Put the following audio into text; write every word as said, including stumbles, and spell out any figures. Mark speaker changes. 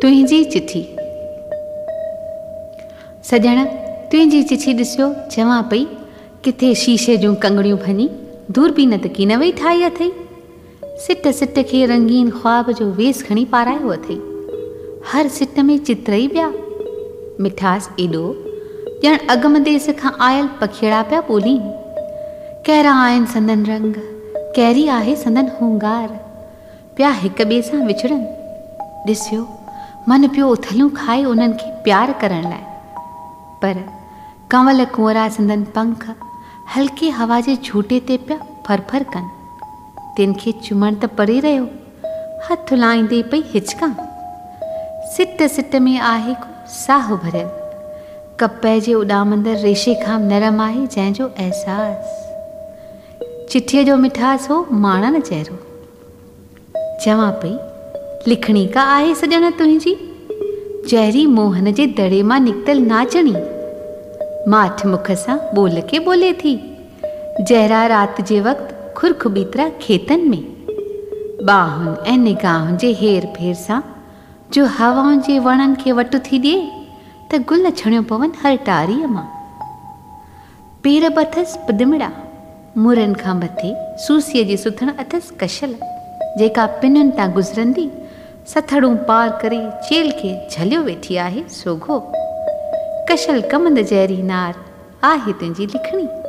Speaker 1: तुंहिंजी चिठी। सजण तुंहिंजी चिठी ॾिसियो चवां पई किथे शीशे जूं कंगड़ियूं भञी दूरबीन त की न वई ठाही अथई। सिट सिट खे रंगीन ख्वाब जो वेस खणी पारायो अथई। हर सिट में चित्र ई ॿिया, मिठास एॾो ॼण अगमदेस खां आयल पखिड़ा पिया ॿोलीनि। कहिड़ा आहिनि संदन रंग, कहिड़ी आहे संदन हुंगार, पिया हिक ॿिए सां विछड़नि। ॾिसियो मन पियो उथलूं खाए उन्हनि खे प्यार करण लाइ, पर कंवल कुंवरा संदन पंख हल्के हवा जे झूटे ते पिया फरफर कनि। तिन खे चुमण त परे रहियो, हथ लाहींदे पई हिचकां। सिट सिट में आहे को साहु भरियल, कपह जे उॾामंदड़ रेशे खां नरम आहे जंहिंजो अहसास। चिठीअ जो मिठास हो माणन चहिरो। चवां पई लिखणी का आहे सॼण तुंहिंजी, जहिड़ी मोहन जे दड़े मां निकितल नाचणी। माठ मुख सां ॿोल के ॿोले थी, जहिड़ा राति जे वक़्तु खुरखुबीतरा खेतनि में। ॿाहुनि ऐं निगाहुनि जे हेर फेर सां जो हवाउनि जे वणनि खे वटि थी ॾिए त गुल छणियो पवनि हर टारीअ मां। पेर बि अथसि पदिमड़ा, मुरनि खां मथे सूसीअ जी सुथण अथसि कशल, जेका पिनुनि तां गुज़रंदी सथड़ूं पार करे चेल खे झलियो वेठी आहे सोघो। कशल कमंद जहिड़ी नार आहे तुंहिंजी लिखणी।